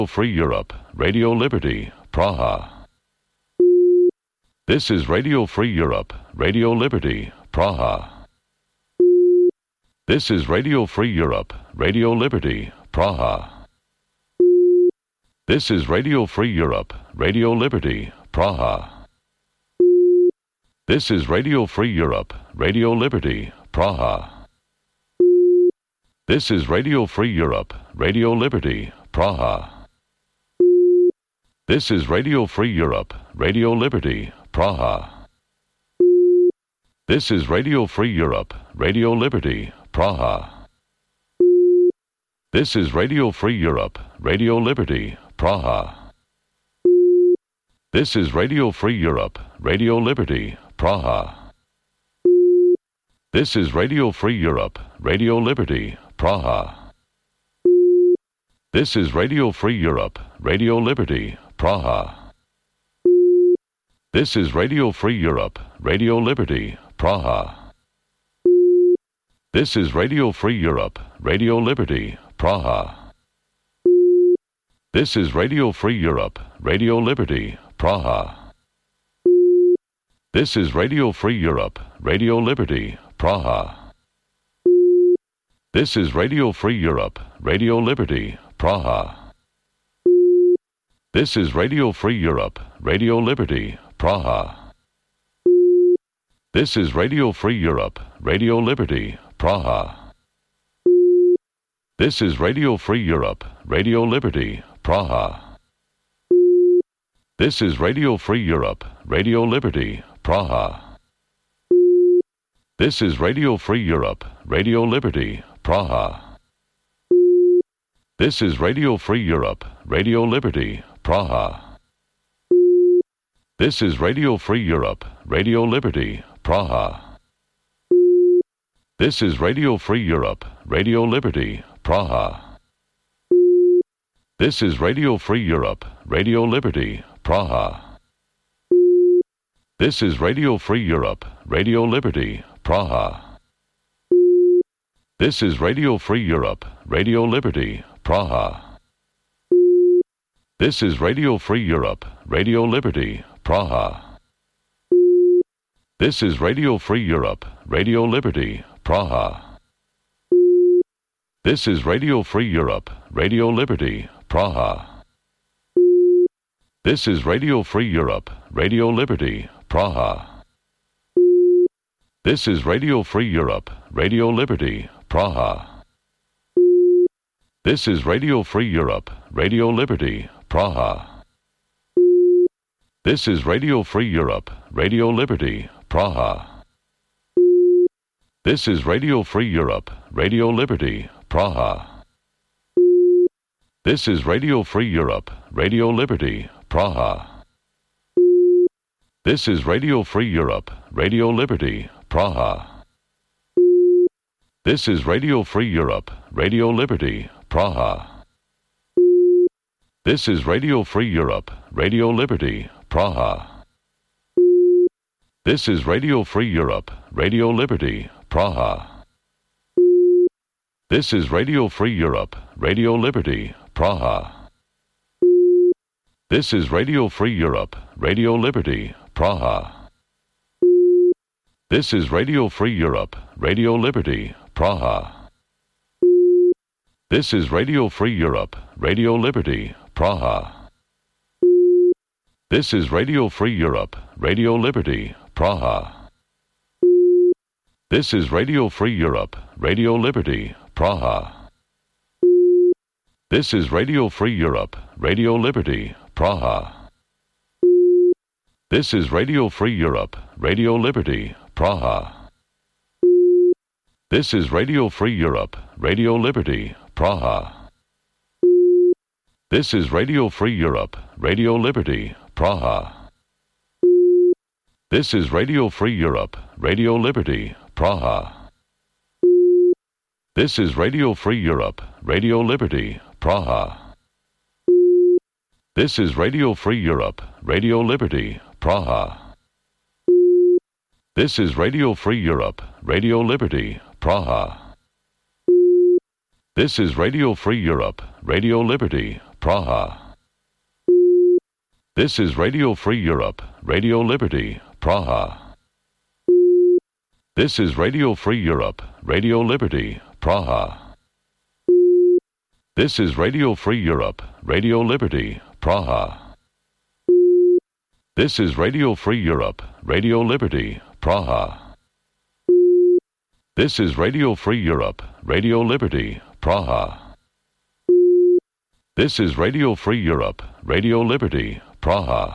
Free Europe, Radio Liberty, Praha. This is Radio Free Europe, Radio Liberty, Praha. This is Radio Free Europe, Radio Liberty, Praha. This is Radio Free Europe, Radio Liberty, Praha. This is Radio Free Europe, Radio Liberty, Praha. This is Radio Free Europe, Radio Liberty, Praha. This is Radio Free Europe, Radio Liberty, Praha. This is Radio Free Europe, Radio Liberty, Praha. This is Radio Free Europe, Radio Liberty, Praha. This is Radio Free Europe, Radio Liberty, Praha. This is Radio Free Europe, Radio Liberty, Praha. This is Radio Free Europe, Radio Liberty, Praha. This is Radio Free Europe, Radio Liberty, Praha. This is Radio Free Europe, Radio Liberty, Praha. This is Radio Free Europe, Radio Liberty, Praha. This is Radio Free Europe, Radio Liberty, Praha. This is Radio Free Europe, Radio Liberty, Praha. This is Radio Free Europe, Radio Liberty, Praha. This is Radio Free Europe, Radio Liberty, Praha. This is Radio Free Europe, Radio Liberty, Praha. This is Radio Free Europe, Radio Liberty, Praha. This is Radio Free Europe, Radio Liberty, Praha. This is Radio Free Europe, Radio Liberty, Praha. This is Radio Free Europe, Radio Liberty, Praha. This is Radio Free Europe, Radio Liberty, Praha. This is Radio Free Europe, Radio Liberty, Praha. This is Radio Free Europe, Radio Liberty, Praha. This is Radio Free Europe, Radio Liberty, Praha. This is Radio Free Europe, Radio Liberty, Praha. This is Radio Free Europe, Radio Liberty, Praha. This is Radio Free Europe, Radio Liberty, Praha. This is Radio Free Europe, Radio Liberty, Praha. This is Radio Free Europe, Radio Liberty, Praha. This is Radio Free Europe, Radio Liberty, Praha. This is Radio Free Europe, Radio Liberty, Praha. This is Radio Free Europe, Radio Liberty, Praha. This is Radio Free Europe, Radio Liberty, Praha. This is Radio Free Europe, Radio Liberty, Praha. This is Radio Free Europe, Radio Liberty, Praha. This is Radio Free Europe, Radio Liberty, Praha. This is Radio Free Europe, Radio Liberty, Praha. This is Radio Free Europe, Radio Liberty, Praha. This is Radio Free Europe, Radio Liberty, Praha. This is Radio Free Europe, Radio Liberty, Praha. This is Radio Free Europe, Radio Liberty, Praha. This is Radio Free Europe, Radio Liberty, Praha. This is Radio Free Europe, Radio Liberty, Praha. This is Radio Free Europe, Radio Liberty, Praha. This is Radio Free Europe, Radio Liberty, Praha. This is Radio Free Europe, Radio Liberty, Praha. This is Radio Free Europe, Radio Liberty, Praha. This is Radio Free Europe, Radio Liberty, Praha. This is Radio Free Europe, Radio Liberty, Praha. This is Radio Free Europe, Radio Liberty, Praha. This is Radio Free Europe, Radio Liberty, Praha. This is Radio Free Europe, Radio Liberty, Praha. This is Radio Free Europe, Radio Liberty, Praha. This is Radio Free Europe, Radio Liberty, Praha. This is Radio Free Europe, Radio Liberty, Praha. This is Radio Free Europe, Radio Liberty, Praha. This is Radio Free Europe, Radio Liberty, Praha. This is Radio Free Europe, Radio Liberty, Praha.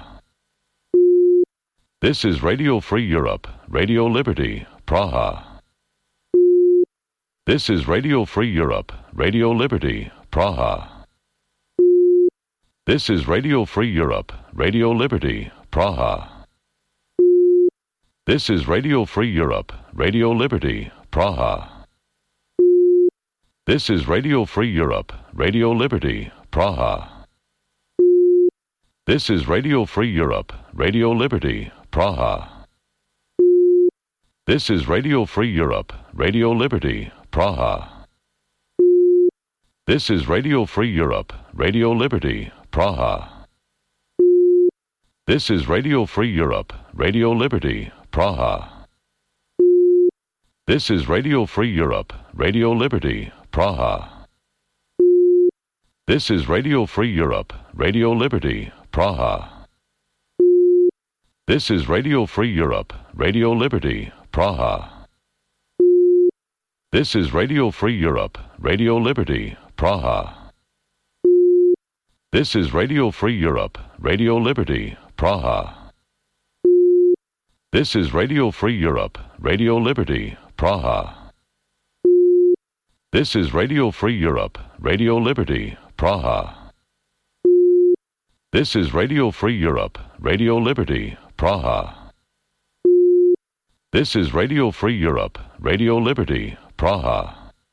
This is Radio Free Europe, Radio Liberty, Praha. This is Radio Free Europe, Radio Liberty, Praha. This is Radio Free Europe, Radio Liberty, Praha. This is Radio Free Europe, Radio Liberty, Praha. This is Radio Free Europe, Radio Liberty, Praha. This is Radio Free Europe, Radio Liberty, Praha. This is Radio Free Europe, Radio Liberty, Praha. This is Radio Free Europe, Radio Liberty, Praha. This is Radio Free Europe, Radio Liberty, Praha. This is Radio Free Europe, Radio Liberty, Praha. This is Radio Free Europe, Radio Liberty, Praha. This is Radio Free Europe, Radio Liberty, Praha. This is Radio Free Europe, Radio Liberty, Praha. This is Radio Free Europe, Radio Liberty, Praha. This is Radio Free Europe, Radio Liberty, Praha. This is Radio Free Europe, Radio Liberty, Praha. This is Radio Free Europe, Radio Liberty, Praha. This is Radio Free Europe, Radio Liberty, Praha.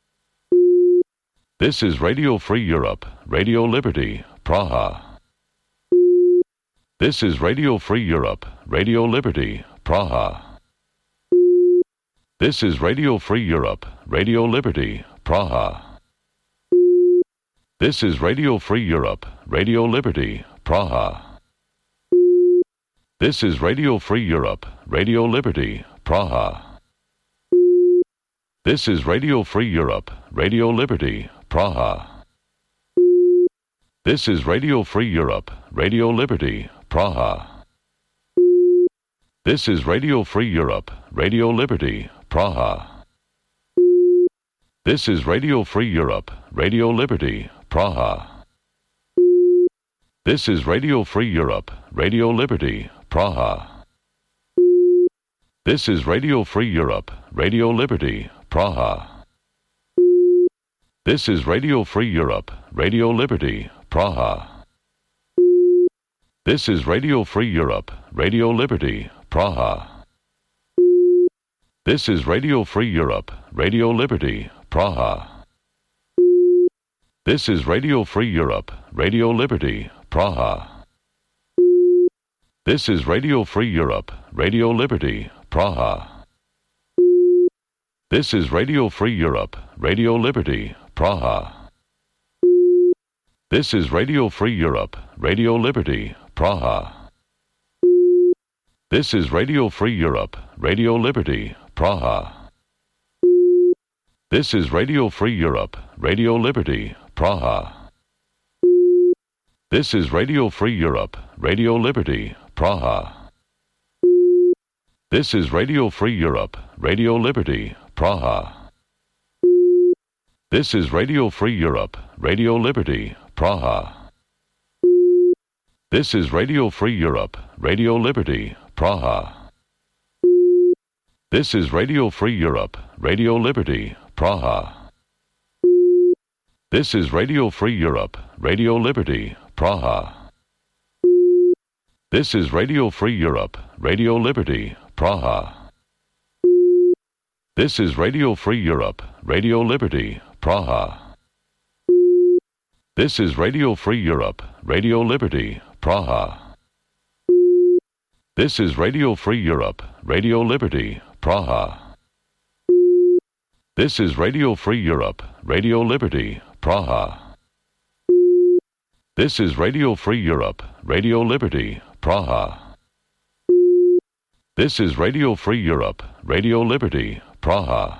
This is Radio Free Europe, Radio Liberty, Praha. This is Radio Free Europe, Radio Liberty, Praha. This is Radio Free Europe, Radio Liberty, Praha. This is Radio Free Europe, Radio Liberty, Praha. This is Radio Free Europe, Radio Liberty, Praha. This is Radio Free Europe, Radio Liberty, Praha. This is Radio Free Europe, Radio Liberty, Praha. This is Radio Free Europe, Radio Liberty, Praha. This is Radio Free Europe, Radio Liberty, Praha. This is Radio Free Europe, Radio Liberty, Praha. This is Radio Free Europe, Radio Liberty, Praha. This is Radio Free Europe, Radio Liberty, Praha. This is Radio Free Europe, Radio Liberty, Praha. This is Radio Free Europe, Radio Liberty, Praha. This is Radio Free Europe, Radio Liberty, Praha. This is Radio Free Europe, Radio Liberty, Praha. This is Radio Free Europe, Radio Liberty, Praha. This is Radio Free Europe, Radio Liberty, Praha. This is Radio Free Europe, Radio Liberty, Praha. This is Radio Free Europe, Radio Liberty, Praha. This is Radio Free Europe, Radio Liberty, Praha. This is Radio Free Europe, Radio Liberty, Praha. This is Radio Free Europe, Radio Liberty, Praha. This is Radio Free Europe, Radio Liberty, Praha. This is Radio Free Europe, Radio Liberty, Praha. This is Radio Free Europe, Radio Liberty, Praha. This is Radio Free Europe, Radio Liberty, Praha. This is Radio Free Europe, Radio Liberty, Praha. This is Radio Free Europe, Radio Liberty, Praha. This is Radio Free Europe, Radio Liberty, Praha. This is Radio Free Europe, Radio Liberty, Praha. This is Radio Free Europe, Radio Liberty, Praha. This is Radio Free Europe, Radio Liberty, Praha.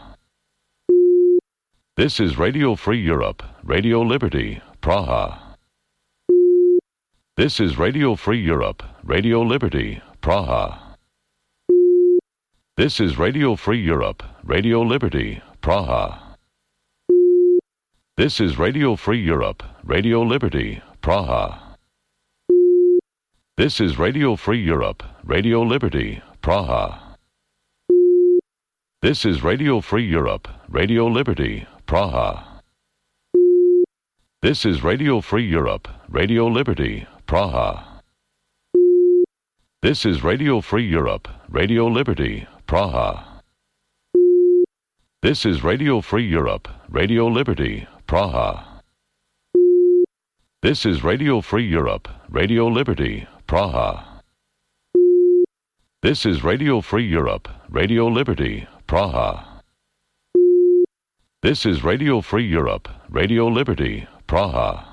This is Radio Free Europe, Radio Liberty, Praha. This is Radio Free Europe, Radio Liberty, Praha. This is Radio Free Europe, Radio Liberty, Praha. This is Radio Free Europe, Radio Liberty, Praha. This is Radio Free Europe, Radio Liberty, Praha. This is Radio Free Europe, Radio Liberty, Praha. This is Radio Free Europe, Radio Liberty, Praha. This is Radio Free Europe, Radio Liberty, Praha. This is Radio Free Europe, Radio Liberty, Praha. This is Radio Free Europe, Radio Liberty, Praha. This is Radio Free Europe, Radio Liberty, Praha. This is Radio Free Europe, Radio Liberty, Praha.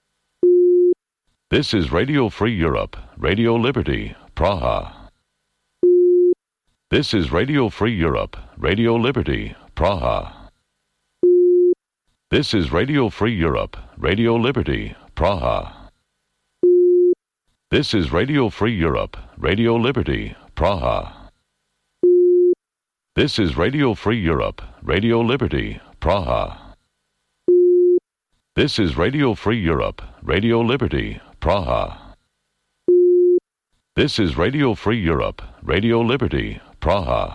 This is Radio Free Europe, Radio Liberty, Praha. This is Radio Free Europe, Radio Liberty, Praha. This is Radio Free Europe, Radio Liberty, Praha. This is Radio Free Europe, Radio Liberty, Praha. This is Radio Free Europe, Radio Liberty, Praha. This is Radio Free Europe, Radio Liberty, Praha. This is Radio Free Europe, Radio Liberty, Praha.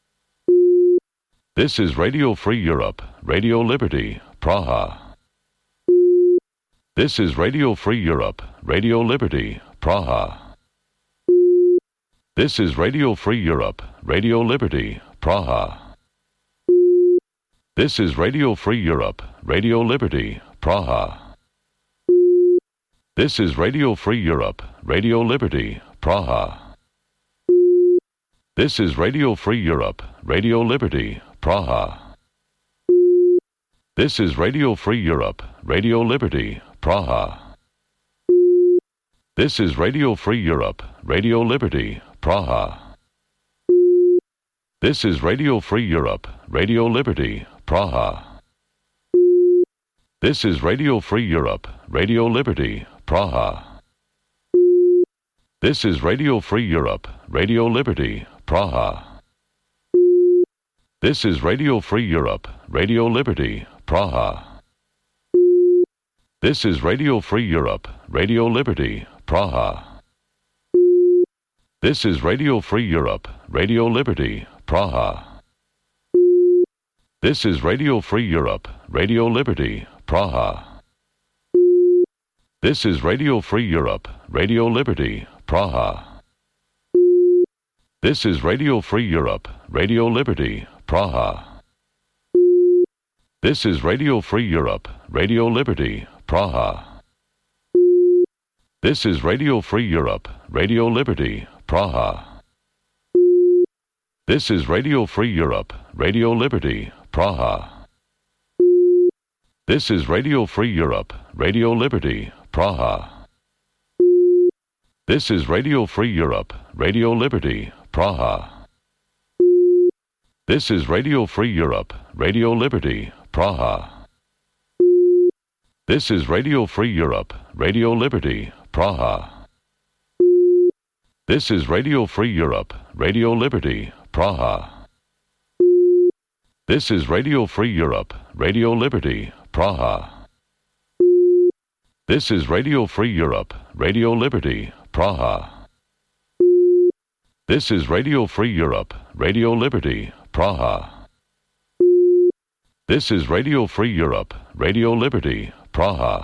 This is Radio Free Europe, Radio Liberty, Praha. This is Radio Free Europe, Radio Liberty, Praha. This is Radio Free Europe, Radio Liberty, Praha. This is Radio Free Europe, Radio Liberty, Praha. This is Radio Free Europe, Radio Liberty, Praha. This is Radio Free Europe, Radio Liberty, Praha. This is Radio Free Europe, Radio Liberty, Praha. This is Radio Free Europe, Radio Liberty, Praha. This is Radio Free Europe, Radio Liberty, Praha. This is Radio Free Europe, Radio Liberty, Praha. This is Radio Free Europe, Radio Liberty, Praha. This is Radio Free Europe, Radio Liberty, Praha. This is Radio Free Europe, Radio Liberty, Praha. This is Radio Free Europe, Radio Liberty, Praha. This is Radio Free Europe, Radio Liberty, Praha. This is Radio Free Europe, Radio Liberty, Praha. This is Radio Free Europe, Radio Liberty, Praha. This is Radio Free Europe, Radio Liberty, Praha. This is Radio Free Europe, Radio Liberty, Praha. This is Radio Free Europe, Radio Liberty, Praha. This is Radio Free Europe, Radio Liberty, Praha. This is Radio Free Europe, Radio Liberty, Praha. This is Radio Free Europe, Radio Liberty, Praha. This is Radio Free Europe, Radio Liberty, Praha. This is Radio Free Europe, Radio Liberty, Praha. This is Radio Free Europe, Radio Liberty, Praha. This is Radio Free Europe, Radio Liberty, Praha. This is Radio Free Europe, Radio Liberty, Praha. This is Radio Free Europe, Radio Liberty, Praha.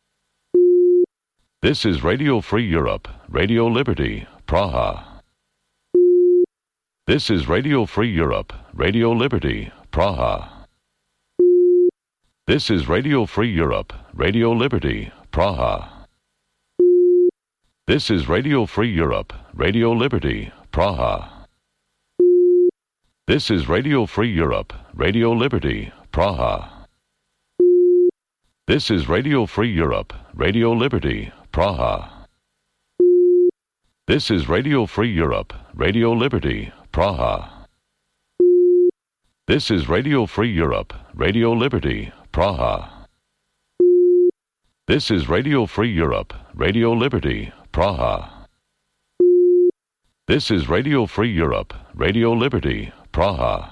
This is Radio Free Europe, Radio Liberty, Praha. This is Radio Free Europe, Radio Liberty, Praha. This is Radio Free Europe, Radio Liberty, Praha. This is Radio Free Europe, Radio Liberty, Praha. This is Radio Free Europe, Radio Liberty, Praha. This is Radio Free Europe, Radio Liberty, Praha. This is Radio Free Europe, Radio Liberty, Praha. This is Radio Free Europe, Radio Liberty, Praha. This is Radio Free Europe, Radio Liberty, Praha. This is Radio Free Europe, Radio Liberty, Praha.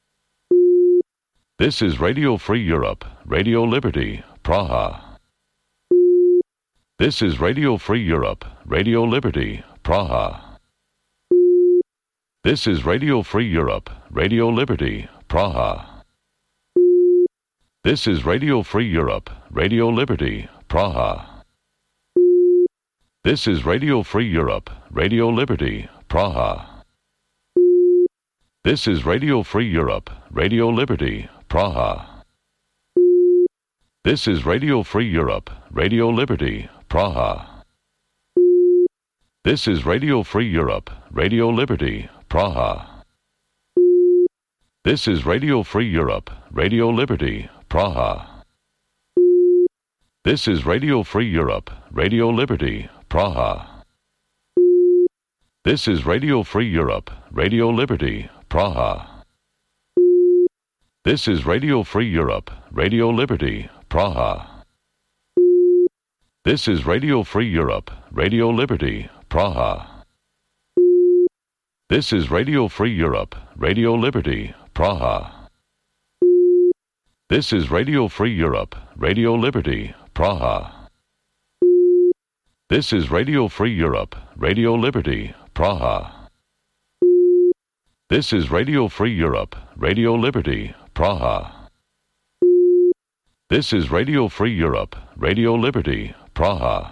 This is Radio Free Europe, Radio Liberty, Praha. This is Radio Free Europe, Radio Liberty, Praha. This is Radio Free Europe, Radio Liberty, Praha. This is Radio Free Europe, Radio Liberty, Praha. This is Radio Free Europe, Radio Liberty, Praha. This is Radio Free Europe, Radio Liberty, Praha. This is Radio Free Europe, Radio Liberty, Praha. This is Radio Free Europe, Radio Liberty, Praha. This is Radio Free Europe, Radio Liberty, Praha. This is Radio Free Europe, Radio Liberty, Praha. This is Radio Free Europe, Radio Liberty, Praha. This is Radio Free Europe, Radio Liberty, Praha. This is Radio Free Europe, Radio Liberty, Praha. This is Radio Free Europe, Radio Liberty, Praha. This is Radio Free Europe, Radio Liberty, Praha. This is Radio Free Europe, Radio Liberty, Praha. This is Radio Free Europe, Radio Liberty, Praha. This is Radio Free Europe, Radio Liberty, Praha.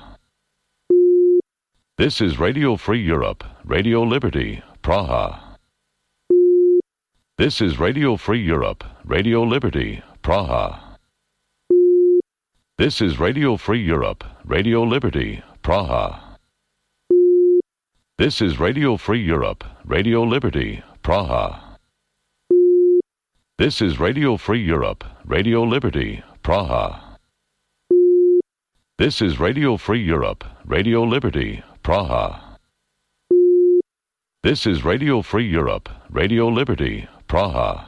This is Radio Free Europe, Radio Liberty, Praha. This is Radio Free Europe, Radio Liberty, Praha. This is Radio Free Europe, Radio Liberty, Praha. This is Radio Free Europe, Radio Liberty, Praha. This is Radio Free Europe, Radio Liberty, Praha. This is Radio Free Europe, Radio Liberty, Praha. This is Radio Free Europe, Radio Liberty, Praha.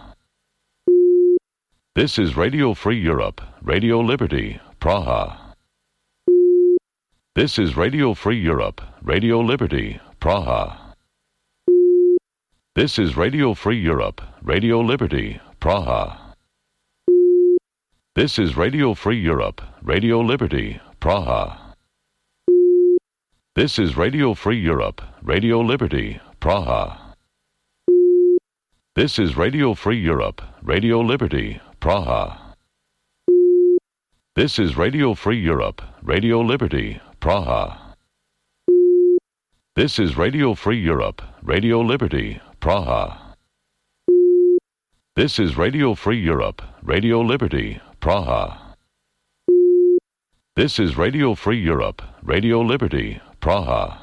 This is Radio Free Europe, Radio Liberty, Praha. This is Radio Free Europe, Radio Liberty, Praha. This is Radio Free Europe, Radio Liberty, Praha. This is Radio Free Europe, Radio Liberty, Praha. This is Radio Free Europe, Radio Liberty, Praha. This is Radio Free Europe, Radio Liberty, Praha. This is Radio Free Europe, Radio Liberty, Praha. This is Radio Free Europe, Radio Liberty, Praha. This is Radio Free Europe, Radio Liberty, Praha. This is Radio Free Europe, Radio Liberty, Praha.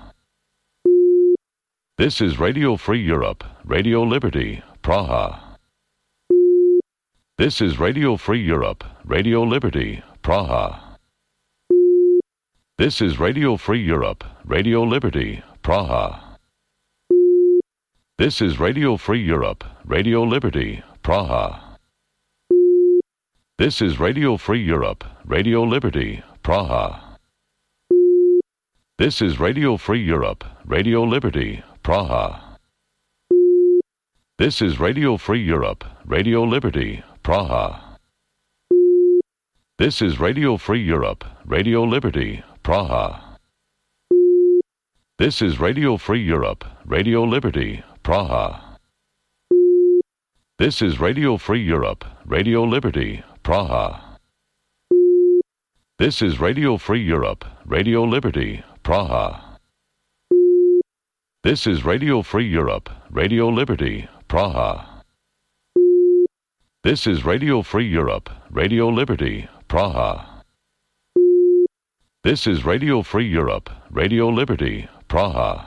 This is Radio Free Europe, Radio Liberty, Praha. This is Radio Free Europe, Radio Liberty, Praha. This is Radio Free Europe, Radio Liberty, Praha. This is Radio Free Europe, Radio Liberty, Praha. This is Radio Free Europe, Radio Liberty, Praha. This is Radio Free Europe, Radio Liberty, Praha. This is Radio Free Europe, Radio Liberty, Praha. This is Radio Free Europe, Radio Liberty, Praha. This is Radio Free Europe, Radio Liberty, Praha. This is Radio Free Europe, Radio Liberty, Praha. This is Radio Free Europe, Radio Liberty, Praha. This is Radio Free Europe, Radio Liberty, Praha. This is Radio Free Europe, Radio Liberty, Praha. This is Radio Free Europe, Radio Liberty, Praha.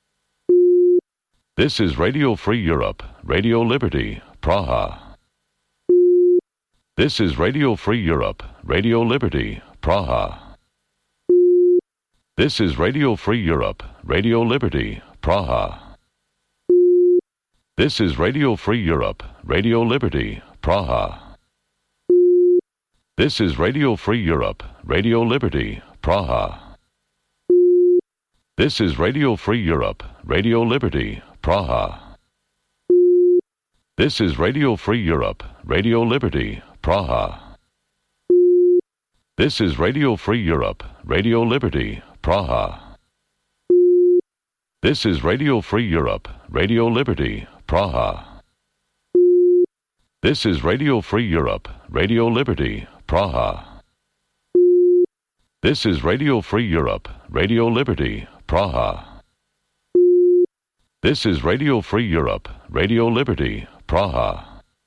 This is Radio Free Europe, Radio Liberty, Praha. This is Radio Free Europe, Radio Liberty, Praha. This is Radio Free Europe, Radio Liberty, Praha. This is Radio Free Europe, Radio Liberty, Praha. This is Radio Free Europe, Radio Liberty, Praha. This is Radio Free Europe, Radio Liberty, Praha. This is Radio Free Europe, Radio Liberty, Praha. This is Radio Free Europe, Radio Liberty, Praha. This is Radio Free Europe, Radio Liberty, Praha. This is Radio Free Europe, Radio Liberty, Praha. This is Radio Free Europe, Radio Liberty, Praha. This is Radio Free Europe, Radio Liberty, Praha.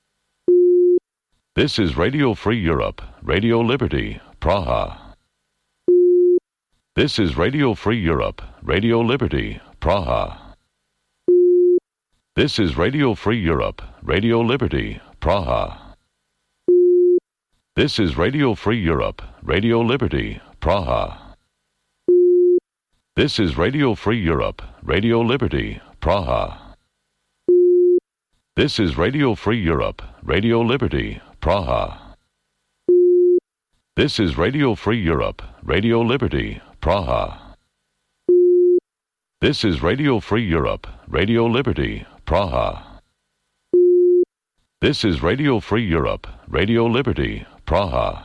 This is Radio Free Europe, Radio Liberty, Praha. This is Radio Free Europe, Radio Liberty, Praha. This is Radio Free Europe, Radio Liberty, Praha. This is Radio Free Europe, Radio Liberty, Praha. This is Radio Free Europe, Radio Liberty, Praha. This is Radio Free Europe, Radio Liberty, Praha. This is Radio Free Europe, Radio Liberty, Praha. This is Radio Free Europe, Radio Liberty, Praha. This is Radio Free Europe, Radio Liberty, Praha.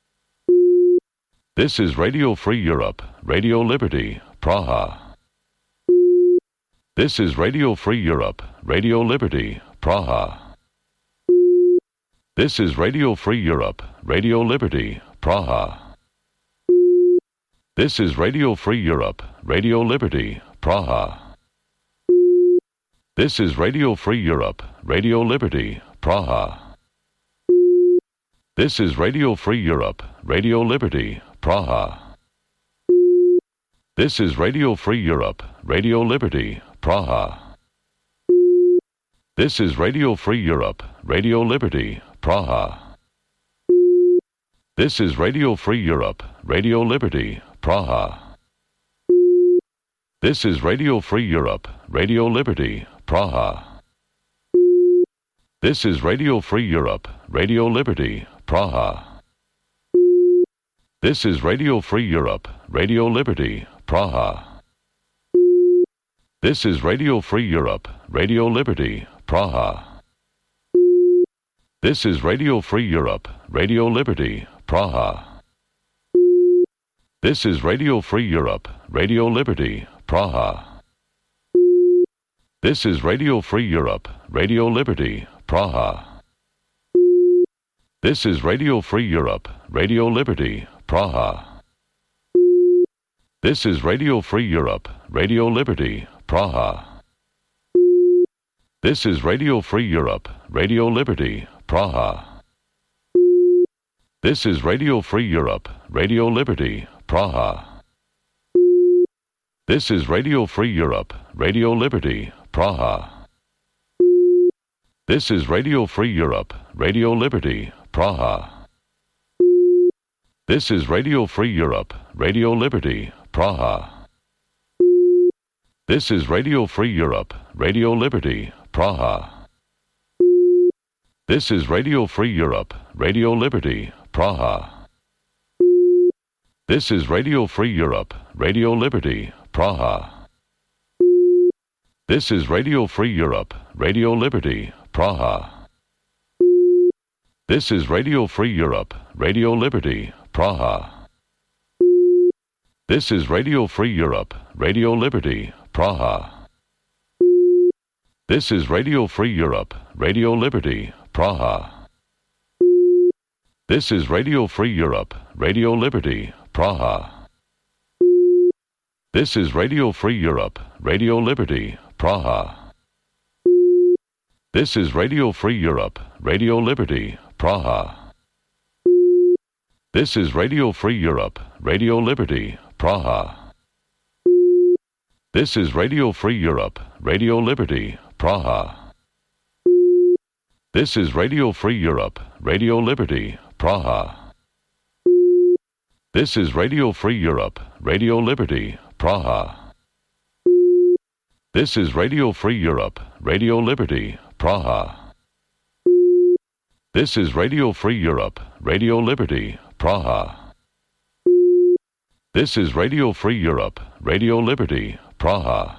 This is Radio Free Europe, Radio Liberty, Praha. This is Radio Free Europe, Radio Liberty, Praha. This is Radio Free Europe, Radio Liberty, Praha. This is Radio Free Europe, Radio Liberty, Praha. This is Radio Free Europe, Radio Liberty, Praha. This is Radio Free Europe, Radio Liberty, Praha. This is Radio Free Europe, Radio Liberty, Praha. This is Radio Free Europe, Radio Liberty, Praha. This is Radio Free Europe, Radio Liberty, Praha. This is Radio Free Europe, Radio Liberty, Praha. This is Radio Free Europe, Radio Liberty, Praha. This is Radio Free Europe, Radio Liberty, Praha. This is Radio Free Europe, Radio Liberty, Praha. This is Radio Free Europe, Radio Liberty, Praha. This is Radio Free Europe, Radio Liberty, Praha. This is Radio Free Europe, Radio Liberty, Praha. This is Radio Free Europe, Radio Liberty, Praha. This is Radio Free Europe, Radio Liberty, Praha. This is Radio Free Europe, Radio Liberty, Praha. This is Radio Free Europe, Radio Liberty, Praha. This is Radio Free Europe, Radio Liberty, Praha. This is Radio Free Europe, Radio Liberty, Praha. This is Radio Free Europe, Radio Liberty, Praha. This is Radio Free Europe, Radio Liberty, Praha. This is Radio Free Europe, Radio Liberty, Praha. This is Radio Free Europe, Radio Liberty, Praha. This is Radio Free Europe, Radio Liberty, Praha. This is Radio Free Europe, Radio Liberty, Praha. This is Radio Free Europe, Radio Liberty, Praha. This is Radio Free Europe, Radio Liberty, Praha. This is Radio Free Europe, Radio Liberty, Praha. This is Radio Free Europe, Radio Liberty, Praha. This is Radio Free Europe, Radio Liberty, Praha. This is Radio Free Europe, Radio Liberty, Praha. This is Radio Free Europe, Radio Liberty, Praha. This is Radio Free Europe, Radio Liberty, Praha. This is Radio Free Europe, Radio Liberty, Praha. This is Radio Free Europe, Radio Liberty, Praha. This is Radio Free Europe, Radio Liberty, Praha. This is Radio Free Europe, Radio Liberty, Praha.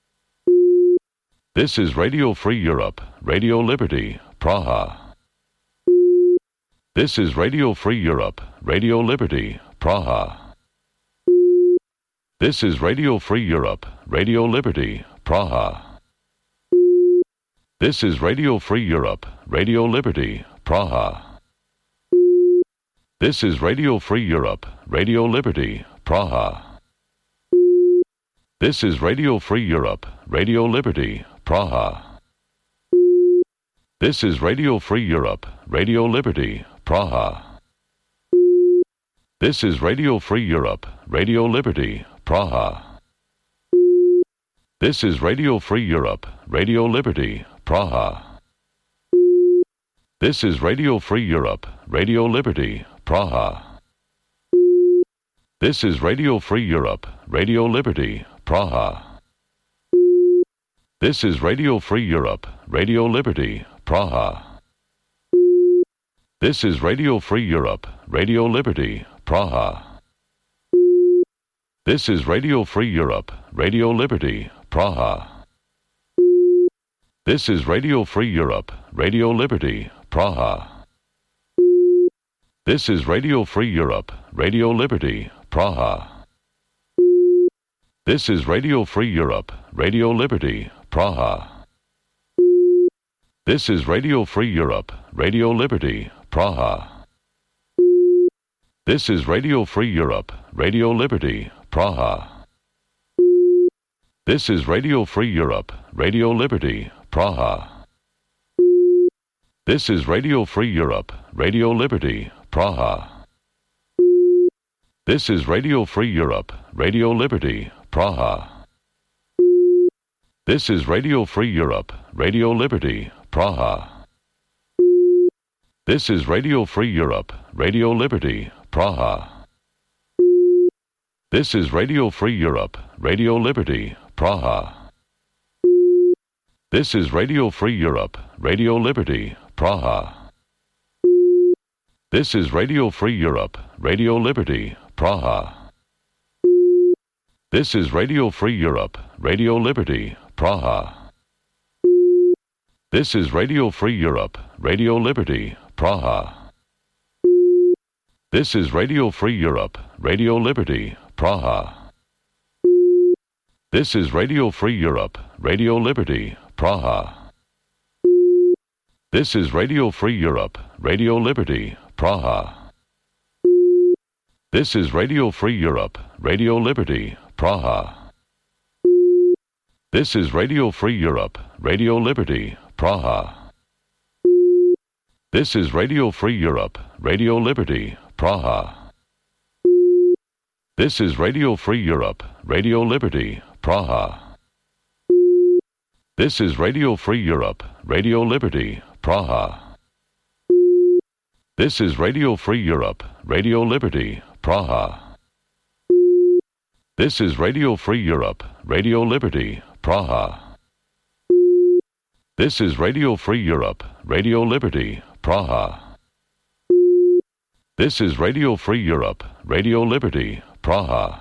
This is Radio Free Europe, Radio Liberty, Praha. This is Radio Free Europe, Radio Liberty, Praha. This is Radio Free Europe, Radio Liberty, Praha. This is Radio Free Europe, Radio Liberty, Praha. This is Radio Free Europe, Radio Liberty, Praha. This is Radio Free Europe, Radio Liberty, Praha. This is Radio Free Europe, Radio Liberty, Praha. This is Radio Free Europe, Radio Liberty, Praha. This is Radio Free Europe, Radio Liberty, Praha. This is Radio Free Europe, Radio Liberty, Praha. This is Radio Free Europe, Radio Liberty, Praha. This is Radio Free Europe, Radio Liberty, Praha. This is Radio Free Europe, Radio Liberty, Praha. This is Radio Free Europe, Radio Liberty, Praha. This is Radio Free Europe, Radio Liberty, Praha. This is Radio Free Europe, Radio Liberty, Praha. This is Radio Free Europe, Radio Liberty, Praha. This is Radio Free Europe, Radio Liberty, Praha. This is Radio Free Europe, Radio Liberty, Praha. This is Radio Free Europe, Radio Liberty, Praha. This is Radio Free Europe, Radio Liberty, Praha. This is Radio Free Europe, Radio Liberty, Praha. This is Radio Free Europe, Radio Liberty, Praha. This is Radio Free Europe, Radio Liberty, Praha. This is Radio Free Europe, Radio Liberty, Praha. This is Radio Free Europe, Radio Liberty, Praha. This is Radio Free Europe, Radio Liberty, Praha. This is Radio Free Europe, Radio Liberty, Praha. This is Radio Free Europe, Radio Liberty, Praha. This is Radio Free Europe, Radio Liberty, Praha. This is Radio Free Europe, Radio Liberty, Praha. This is Radio Free Europe, Radio Liberty, Praha. This is Radio Free Europe, Radio Liberty, Praha. This is Radio Free Europe, Radio Liberty, Praha. This is Radio Free Europe, Radio Liberty, Praha. This is Radio Free Europe, Radio Liberty, Praha. This is Radio Free Europe, Radio Liberty, Praha. This is Radio Free Europe, Radio Liberty, Praha. This is Radio Free Europe, Radio Liberty, Praha. This is Radio Free Europe, Radio Liberty, Praha. This is Radio Free Europe, Radio Liberty, Praha.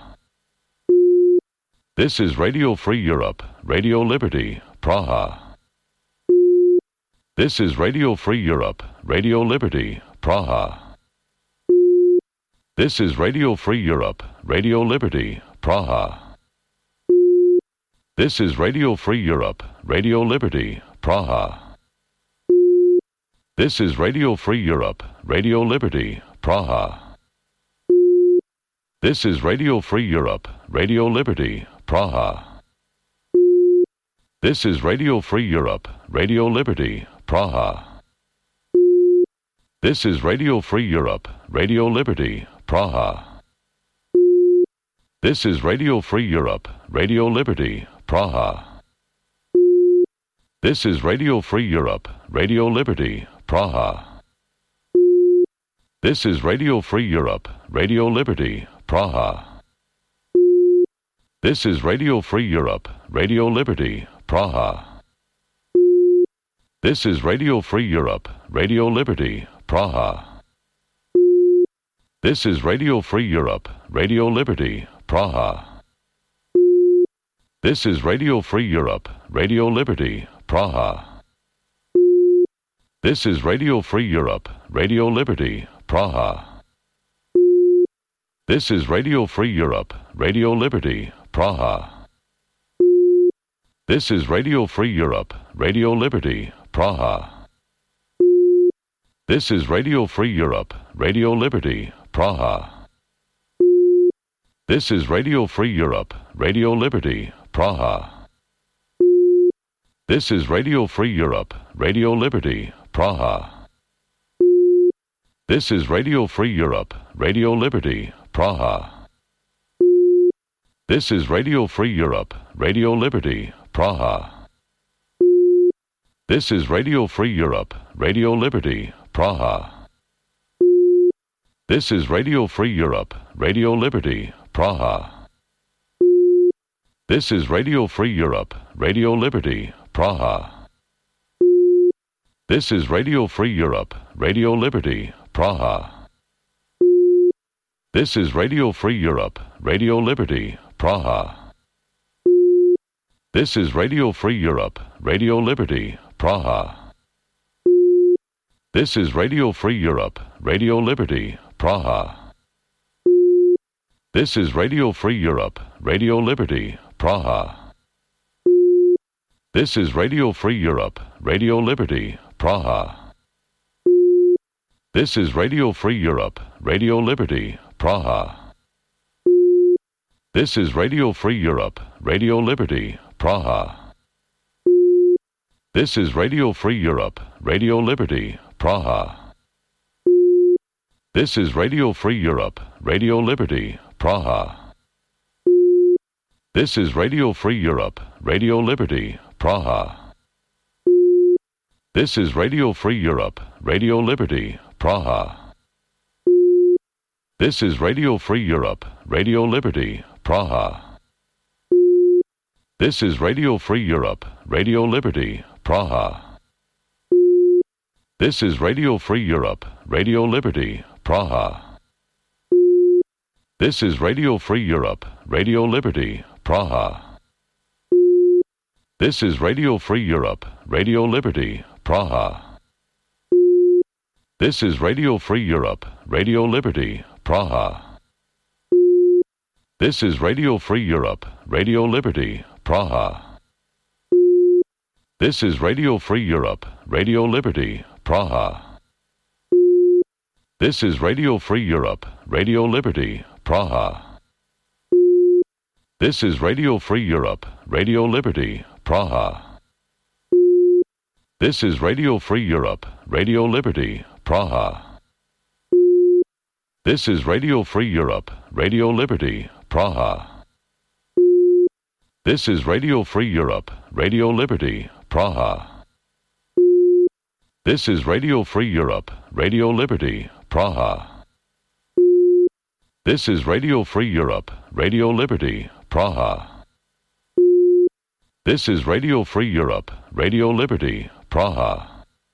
This is Radio Free Europe, Radio Liberty, Praha. This is Radio Free Europe, Radio Liberty, Praha. This is Radio Free Europe, Radio Liberty, Praha. This is Radio Free Europe, Radio Liberty, Praha. This is Radio Free Europe, Radio Liberty, Praha. This is Radio Free Europe, Radio Liberty, Praha. This is Radio Free Europe, Radio Liberty, Praha. This is Radio Free Europe, Radio Liberty, Praha. This is Radio Free Europe, Radio Liberty, Praha. This is Radio Free Europe, Radio Liberty, Praha. This is Radio Free Europe, Radio Liberty, Praha. This is Radio Free Europe, Radio Liberty, Praha. This is Radio Free Europe, Radio Liberty, Praha. This is Radio Free Europe, Radio Liberty, Praha. This is Radio Free Europe, Radio Liberty, Praha. This is Radio Free Europe, Radio Liberty, Praha. This is Radio Free Europe, Radio Liberty, Praha. This is Radio Free Europe, Radio Liberty, Praha. This is Radio Free Europe, Radio Liberty, Praha. This is Radio Free Europe, Radio Liberty, Praha. This is Radio Free Europe, Radio Liberty, Praha. This is Radio Free Europe, Radio Liberty, Praha. This is Radio Free Europe, Radio Liberty, Praha. This is Radio Free Europe, Radio Liberty, Praha. This is Radio Free Europe, Radio Liberty, Praha. This is Radio Free Europe, Radio Liberty, Praha. This is Radio Free Europe, Radio Liberty, Praha. This is Radio Free Europe, Radio Liberty, Praha. This is Radio Free Europe, Radio Liberty, Praha. This is Radio Free Europe, Radio Liberty, Praha. This is Radio Free Europe, Radio Liberty, Praha. This is Radio Free Europe, Radio Liberty, Praha. This is Radio Free Europe, Radio Liberty, Praha. This is Radio Free Europe, Radio Liberty, Praha. This is Radio Free Europe, Radio Liberty, Praha. This is Radio Free Europe, Radio Liberty, Praha. This is Radio Free Europe, Radio Liberty, Praha. This is Radio Free Europe, Radio Liberty, Praha. This is Radio Free Europe, Radio Liberty, Praha. This is Radio Free Europe, Radio Liberty, Praha. This is Radio Free Europe, Radio Liberty, Praha. This is Radio Free Europe, Radio Liberty, Praha. This is Radio Free Europe, Radio Liberty, Praha. This is Radio Free Europe, Radio Liberty, Praha. This is Radio Free Europe, Radio Liberty, Praha. This is Radio Free Europe, Radio Liberty, Praha. This is Radio Free Europe, Radio Liberty, Praha. This is Radio Free Europe, Radio Liberty, Praha. This is Radio Free Europe, Radio Liberty, Praha. This is Radio Free Europe, Radio Liberty, Praha. This is Radio Free Europe, Radio Liberty, Praha. This is Radio Free Europe, Radio Liberty, Praha. This is Radio Free Europe, Radio Liberty, Praha. This is Radio Free Europe, Radio Liberty, Praha.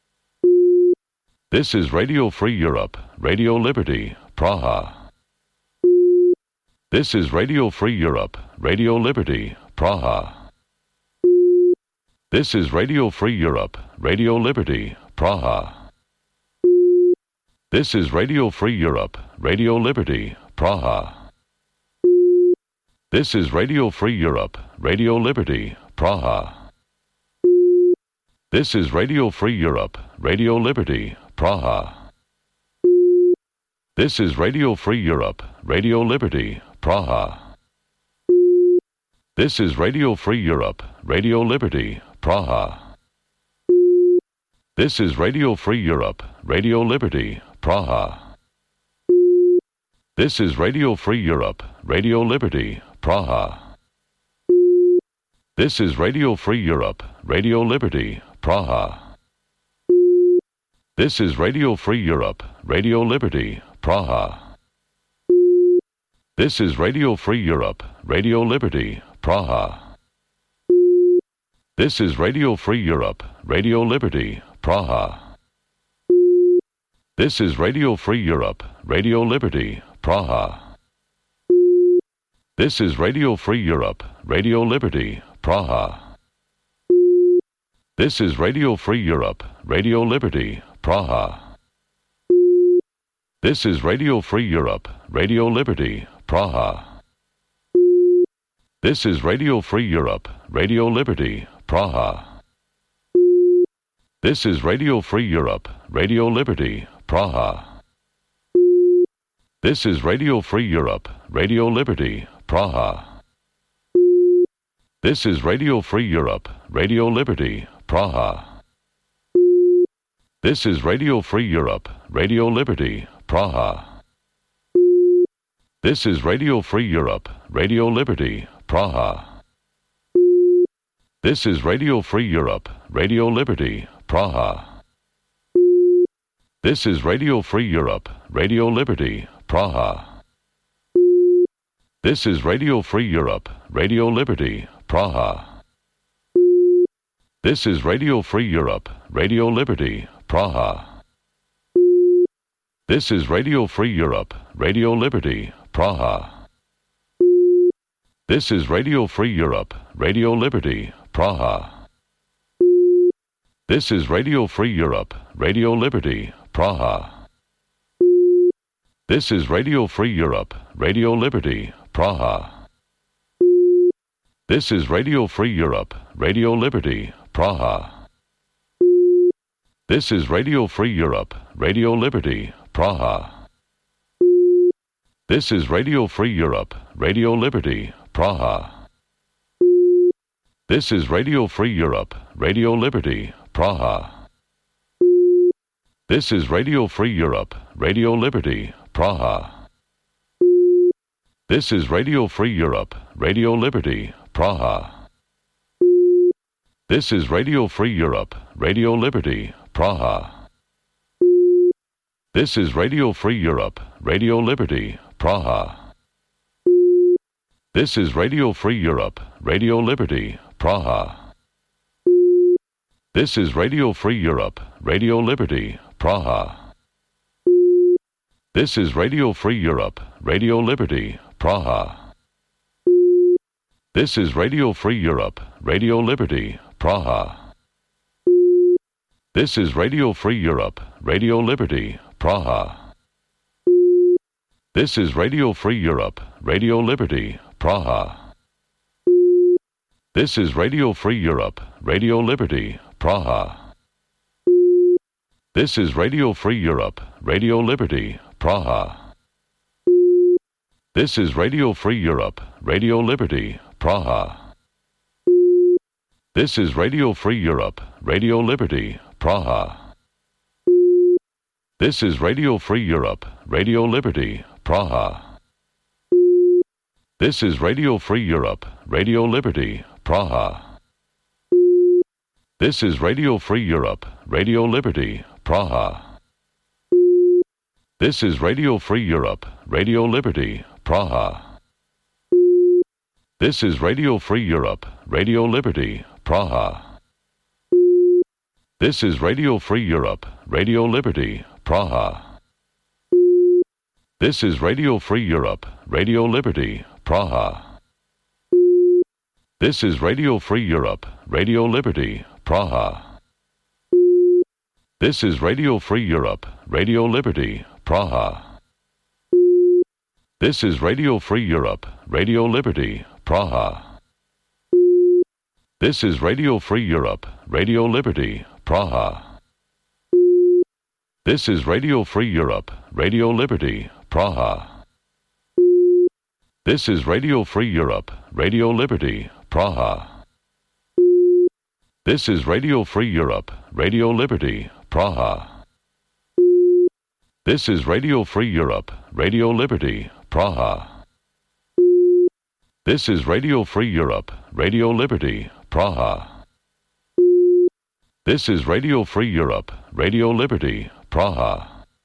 This is Radio Free Europe, Radio Liberty, Praha. This is Radio Free Europe, Radio Liberty, Praha. This is Radio Free Europe, Radio Liberty, Praha. This is Radio Free Europe, Radio Liberty, Praha. This is Radio Free Europe, Radio Liberty, Praha. This is Radio Free Europe, Radio Liberty, Praha. This is Radio Free Europe, Radio Liberty, Praha. This is Radio Free Europe, Radio Liberty, Praha. This is Radio Free Europe, Radio Liberty, Praha. This is Radio Free Europe, Radio Liberty, Praha. This is Radio Free Europe, Radio Liberty, Praha. This is Radio Free Europe, Radio Liberty, Praha. This is Radio Free Europe, Radio Liberty, Praha. This is Radio Free Europe, Radio Liberty, Praha. This is Radio Free Europe, Radio Liberty, Praha. This is Radio Free Europe, Radio Liberty, Praha. This is Radio Free Europe, Radio Liberty, Praha. This is Radio Free Europe, Radio Liberty, Praha. This is Radio Free Europe, Radio Liberty, Praha. This is Radio Free Europe, Radio Liberty, Praha. This is Radio Free Europe, Radio Liberty, Praha. This is Radio Free Europe, Radio Liberty, Praha. This is Radio Free Europe, Radio Liberty, Praha. This is Radio Free Europe, Radio Liberty, Praha. This is Radio Free Europe, Radio Liberty, Praha. This is Radio Free Europe, Radio Liberty, Praha. This is Radio Free Europe, Radio Liberty, Praha. This is Radio Free Europe, Radio Liberty, Praha. This is Radio Free Europe, Radio Liberty, Praha. This is Radio Free Europe, Radio Liberty, Praha. This is Radio Free Europe, Radio Liberty, Praha. This is Radio Free Europe, Radio Liberty, Praha. This is Radio Free Europe, Radio Liberty, Praha. This is Radio Free Europe, Radio Liberty, Praha. This is Radio Free Europe, Radio Liberty, Praha. This is Radio Free Europe, Radio Liberty, Praha. This is Radio Free Europe, Radio Liberty, Praha. This is Radio Free Europe, Radio Liberty, Praha. This is Radio Free Europe, Radio Liberty, Praha. This is Radio Free Europe, Radio Liberty, Praha. This is Radio Free Europe, Radio Liberty, Praha. This is Radio Free Europe, Radio Liberty, Praha. This is Radio Free Europe, Radio Liberty, Praha. This is Radio Free Europe, Radio Liberty, Praha. This is Radio Free Europe, Radio Liberty, Praha. This is Radio Free Europe, Radio Liberty, Praha. This is Radio Free Europe, Radio Liberty, Praha. This is Radio Free Europe, Radio Liberty, Praha. This is Radio Free Europe, Radio Liberty, Praha. This is Radio Free Europe, Radio Liberty, Praha. This is Radio Free Europe, Radio Liberty, Praha. This is Radio Free Europe, Radio Liberty, Praha. This is Radio Free Europe, Radio Liberty, Praha. This is Radio Free Europe, Radio Liberty, Praha. This is Radio Free Europe, Radio Liberty, Praha. This is Radio Free Europe, Radio Liberty, Praha. This is Radio Free Europe, Radio Liberty, Praha. This is Radio Free Europe, Radio Liberty, Praha. This is Radio Free Europe, Radio Liberty, Praha. This is Radio Free Europe, Radio Liberty, Praha. This is Radio Free Europe, Radio Liberty, Praha. This is Radio Free Europe, Radio Liberty, Praha. This is Radio Free Europe, Radio Liberty, Praha. This is Radio Free Europe, Radio Liberty, Praha. This is Radio Free Europe, Radio Liberty, Praha. This is Radio Free Europe, Radio Liberty, Praha. This is Radio Free Europe, Radio Liberty, Praha.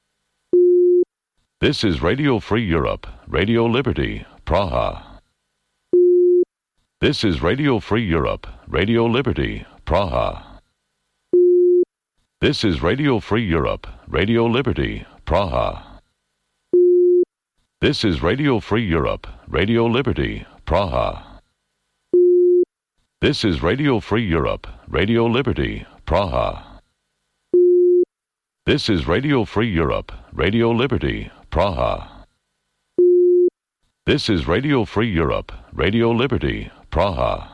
This is Radio Free Europe, Radio Liberty, Praha. This is Radio Free Europe, Radio Liberty, Praha. This is Radio Free Europe, Radio Liberty, Praha. This is Radio Free Europe, Radio Liberty, Praha. This is Radio Free Europe, Radio Liberty, Praha. This is Radio Free Europe, Radio Liberty, Praha. This is Radio Free Europe, Radio Liberty, Praha.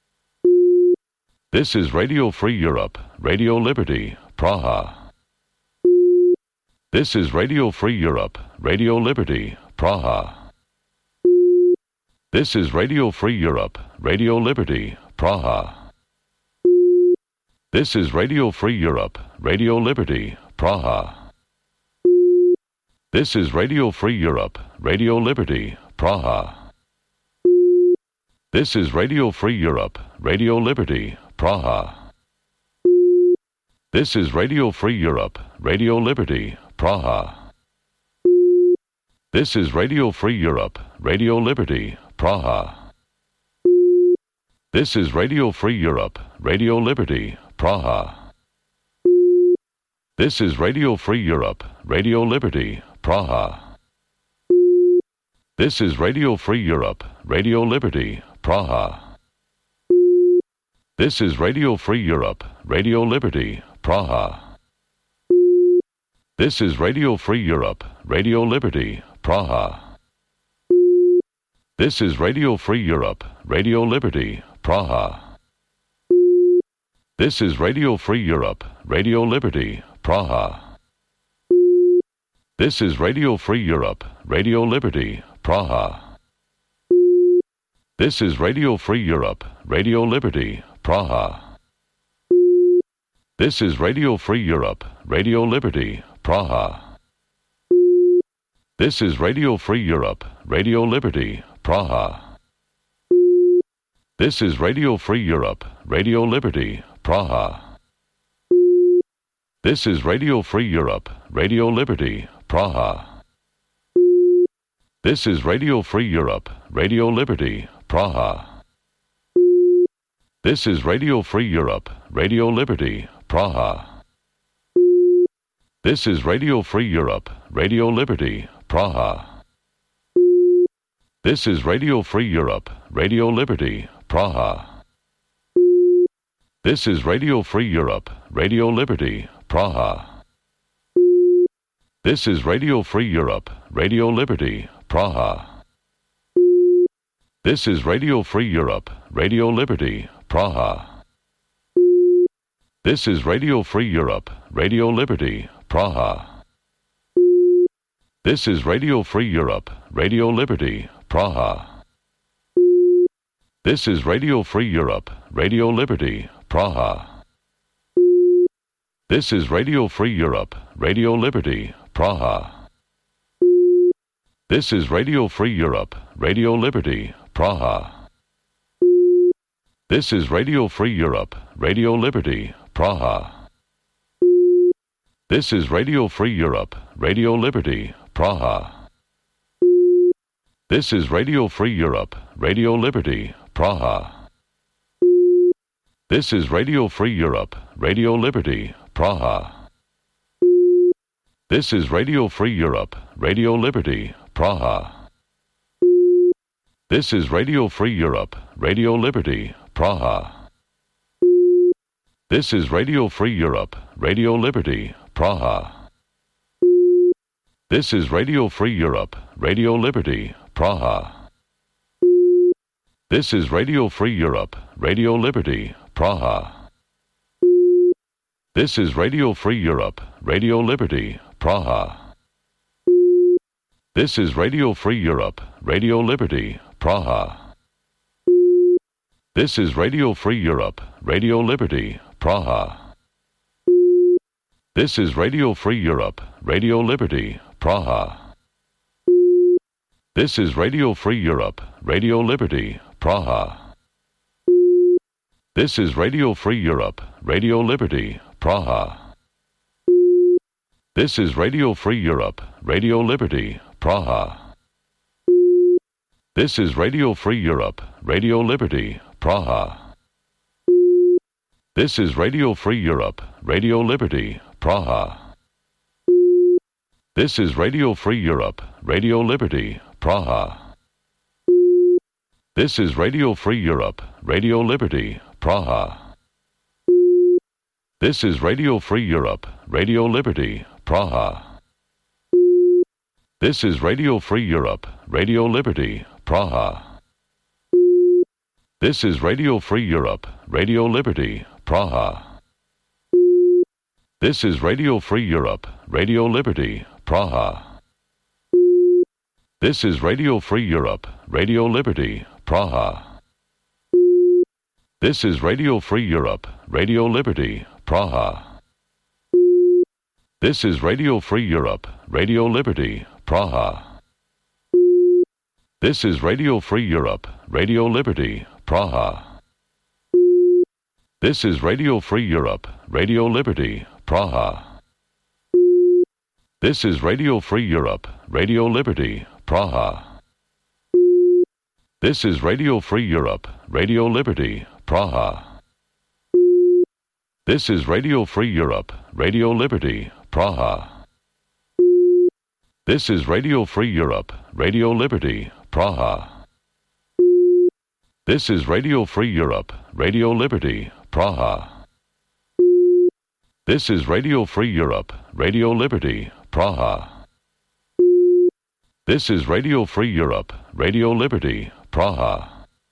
This is Radio Free Europe, Radio Liberty, Praha. This is Radio Free Europe, Radio Liberty, Praha. This is Radio Free Europe, Radio Liberty, Praha. This is Radio Free Europe, Radio Liberty, Praha. This is Radio Free Europe, Radio Liberty, Praha. This is Radio Free Europe, Radio Liberty, Praha. This is Radio Free Europe, Radio Liberty, Praha. This is Radio Free Europe, Radio Liberty, Praha. This is Radio Free Europe, Radio Liberty, Praha. This is Radio Free Europe, Radio Liberty, Praha. This is Radio Free Europe, Radio Liberty, Praha. This is Radio Free Europe, Radio Liberty, Praha. This is Radio Free Europe, Radio Liberty, Praha. This is Radio Free Europe, Radio Liberty, Praha. This is Radio Free Europe, Radio Liberty, Praha. This is Radio Free Europe, Radio Liberty, Praha. This is Radio Free Europe, Radio Liberty, Praha. This is Radio Free Europe, Radio Liberty, Praha. This is Radio Free Europe, Radio Liberty, Praha. This is Radio Free Europe, Radio Liberty, Praha. This is Radio Free Europe, Radio Liberty, Praha. This is Radio Free Europe, Radio Liberty, Praha. This is Radio Free Europe, Radio Liberty, Praha. This is Radio Free Europe, Radio Liberty, Praha. This is Radio Free Europe, Radio Liberty, Praha. This is Radio Free Europe, Radio Liberty, Praha. This is Radio Free Europe, Radio Liberty, Praha. This is Radio Free Europe, Radio Liberty, Praha. This is Radio Free Europe, Radio Liberty, Praha. This is Radio Free Europe, Radio Liberty, Praha. This is Radio Free Europe, Radio Liberty, Praha. This is Radio Free Europe, Radio Liberty, Praha. This is Radio Free Europe, Radio Liberty, Praha. This is Radio Free Europe, Radio Liberty, Praha. This is Radio Free Europe, Radio Liberty, Praha. This is Radio Free Europe, Radio Liberty, Praha. This is Radio Free Europe, Radio Liberty, Praha. This is Radio Free Europe, Radio Liberty, Praha. This is Radio Free Europe, Radio Liberty, Praha. This is Radio Free Europe, Radio Liberty, Praha. This is Radio Free Europe, Radio Liberty, Praha. This is Radio Free Europe, Radio Liberty, Praha. This is Radio Free Europe, Radio Liberty, Praha. This is Radio Free Europe, Radio Liberty, Praha. This is Radio Free Europe, Radio Liberty, Praha. This is Radio Free Europe, Radio Liberty, Praha. This is Radio Free Europe, Radio Liberty, Praha. This is Radio Free Europe, Radio Liberty, Praha. This is Radio Free Europe, Radio Liberty, Praha. This is Radio Free Europe, Radio Liberty, Praha. This is Radio Free Europe, Radio Liberty, Praha. This is Radio Free Europe, Radio Liberty, Praha. This is Radio Free Europe, Radio Liberty, Praha. This is Radio Free Europe, Radio Liberty, Praha. This is Radio Free Europe, Radio Liberty, Praha. This is Radio Free Europe, Radio Liberty, Praha. This is Radio Free Europe, Radio Liberty, Praha. This is Radio Free Europe, Radio Liberty, Praha. This is Radio Free Europe, Radio Liberty, Praha. This is Radio Free Europe, Radio Liberty, Praha. This is Radio Free Europe, Radio Liberty, Praha. This is Radio Free Europe, Radio Liberty, Praha. This is Radio Free Europe, Radio Liberty, Praha. This is Radio Free Europe, Radio Liberty, Praha. This is Radio Free Europe, Radio Liberty, Praha. This is Radio Free Europe, Radio Liberty, Praha. This is Radio Free Europe, Radio Liberty, Praha. This is Radio Free Europe, Radio Liberty, Praha. This is Radio Free Europe, Radio Liberty, Praha.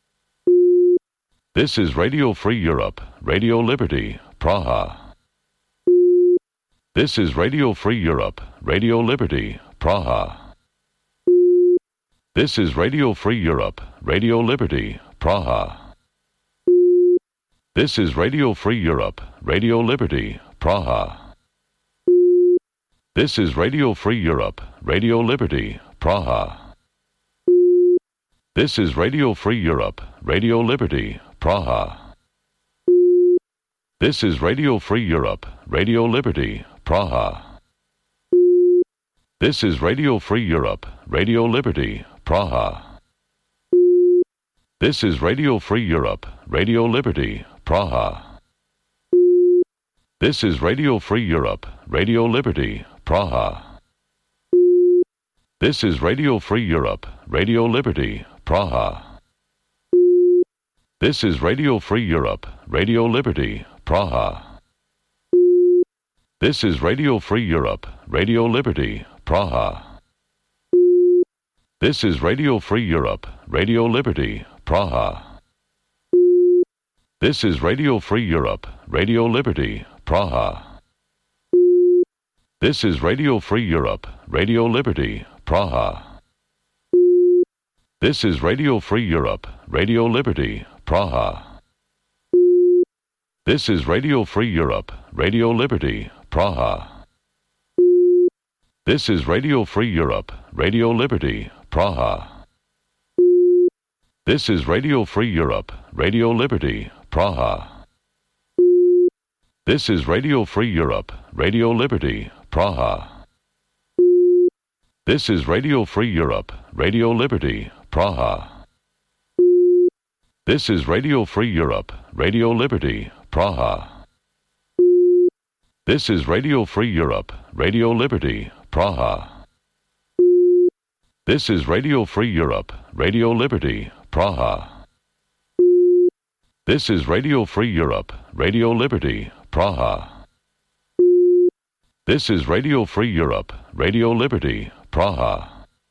This is Radio Free Europe, Radio Liberty, Praha. This is Radio Free Europe, Radio Liberty, Praha. This is Radio Free Europe, Radio Liberty, Praha. This is Radio Free Europe, Radio Liberty, Praha. This is Radio Free Europe, Radio Liberty, Praha. This is Radio Free Europe, Radio Liberty, Praha. This is Radio Free Europe, Radio Liberty, Praha. This is Radio Free Europe, Radio Liberty, Praha. This is Radio Free Europe, Radio Liberty, Praha. This is Radio Free Europe, Radio Liberty, Praha. This is Radio Free Europe, Radio Liberty, Praha. This is Radio Free Europe, Radio Liberty, Praha. This is Radio Free Europe, Radio Liberty, Praha. This is Radio Free Europe, Radio Liberty, Praha. This is Radio Free Europe, Radio Liberty, Praha. This is Radio Free Europe, Radio Liberty, Praha. This is Radio Free Europe, Radio Liberty, Praha. This is Radio Free Europe, Radio Liberty, Praha. This is Radio Free Europe, Radio Liberty, Praha. This is Radio Free Europe, Radio Liberty, Praha. This is Radio Free Europe, Radio Liberty, Praha. This is Radio Free Europe, Radio Liberty, Praha. This is Radio Free Europe, Radio Liberty, Praha. This is Radio Free Europe, Radio Liberty, Praha. This is Radio Free Europe, Radio Liberty, Praha. This is Radio Free Europe, Radio Liberty, Praha. This is Radio Free Europe, Radio Liberty, Praha.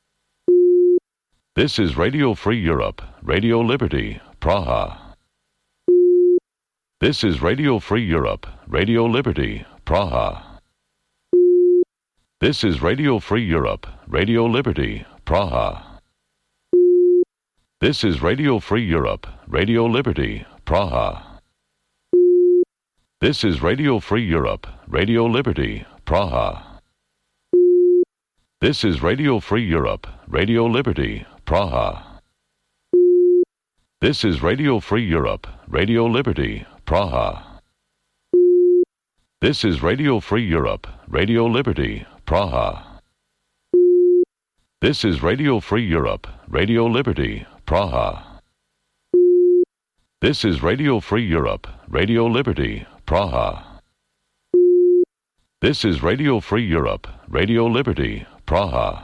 This is Radio Free Europe, Radio Liberty, Praha. This is Radio Free Europe, Radio Liberty, Praha. This is Radio Free Europe, Radio Liberty, Praha. This is Radio Free Europe, Radio Liberty, Praha. This is Radio Free Europe, Radio Liberty, Praha. This is Radio Free Europe, Radio Liberty, Praha. This is Radio Free Europe, Radio Liberty, Praha. This is Radio Free Europe, Radio Liberty, Praha. This is Radio Free Europe, Radio Liberty, Praha. This is Radio Free Europe, Radio Liberty, Praha. This is Radio Free Europe, Radio Liberty, Praha.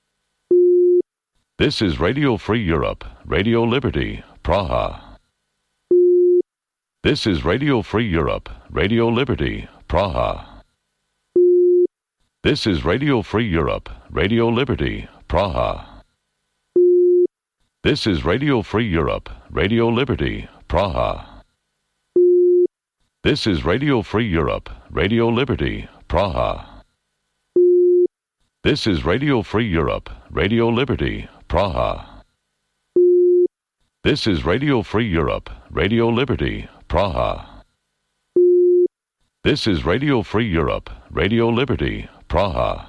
This is Radio Free Europe, Radio Liberty, Praha. This is Radio Free Europe, Radio Liberty, Praha. This is Radio Free Europe, Radio Liberty, Praha. This is Radio Free Europe, Radio Liberty, Praha. This is Radio Free Europe, Radio Liberty, Praha. This is Radio Free Europe, Radio Liberty, Praha. This is Radio Free Europe, Radio Liberty, Praha. This is Radio Free Europe, Radio Liberty, Praha.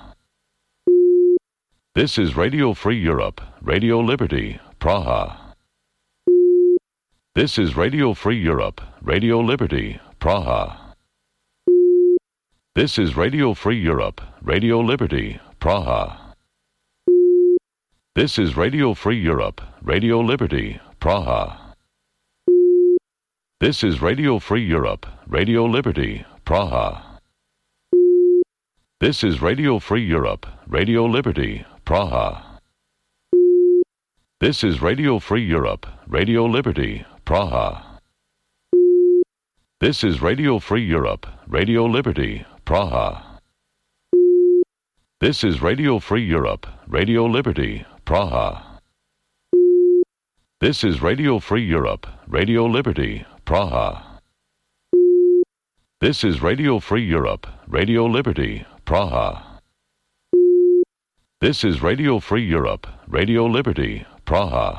This is Radio Free Europe, Radio Liberty, Praha. This is Radio Free Europe, Radio Liberty, Praha. This is Radio Free Europe, Radio Liberty, Praha. This is Radio Free Europe, Radio Liberty, Praha. This is Radio Free Europe, Radio Liberty, Praha. This is Radio Free Europe, Radio Liberty, Praha. This is Radio Free Europe, Radio Liberty, Praha. This is Radio Free Europe, Radio Liberty, Praha. This is Radio Free Europe, Radio Liberty, Praha. This is Radio Free Europe, Radio Liberty, Praha. This is Radio Free Europe, Radio Liberty, Praha. This is Radio Free Europe, Radio Liberty, Praha.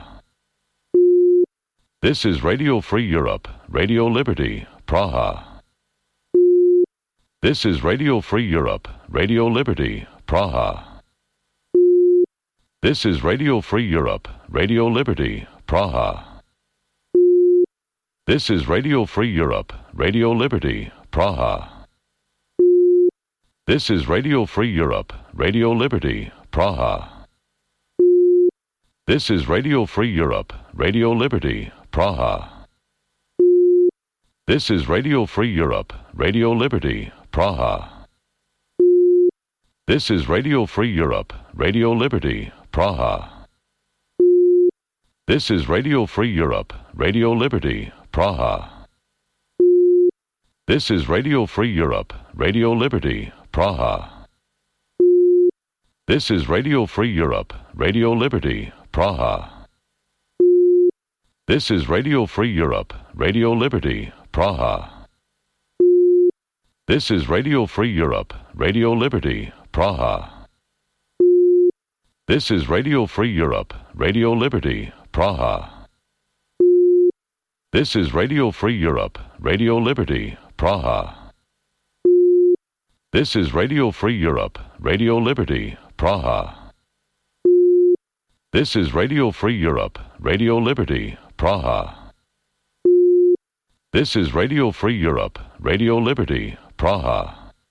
This is Radio Free Europe, Radio Liberty, Praha. This is Radio Free Europe, Radio Liberty, Praha. This is Radio Free Europe, Radio Liberty, Praha. This is Radio Free Europe, Radio Liberty, Praha. This is Radio Free Europe, Radio Liberty, Praha. This is Radio Free Europe, Radio Liberty, Praha. This is Radio Free Europe, Radio Liberty, Praha. This is Radio Free Europe, Radio Liberty, Praha. This is Radio Free Europe, Radio Liberty, Praha. This is Radio Free Europe, Radio Liberty, Praha. This is Radio Free Europe, Radio Liberty, Praha. This is Radio Free Europe, Radio Liberty, Praha. This is Radio Free Europe, Radio Liberty, Praha. This is Radio Free Europe, Radio Liberty, Praha. This is Radio Free Europe, Radio Liberty, Praha. This is Radio Free Europe, Radio Liberty, Praha. This is Radio Free Europe, Radio Liberty, Praha. This is Radio Free Europe, Radio Liberty, Praha.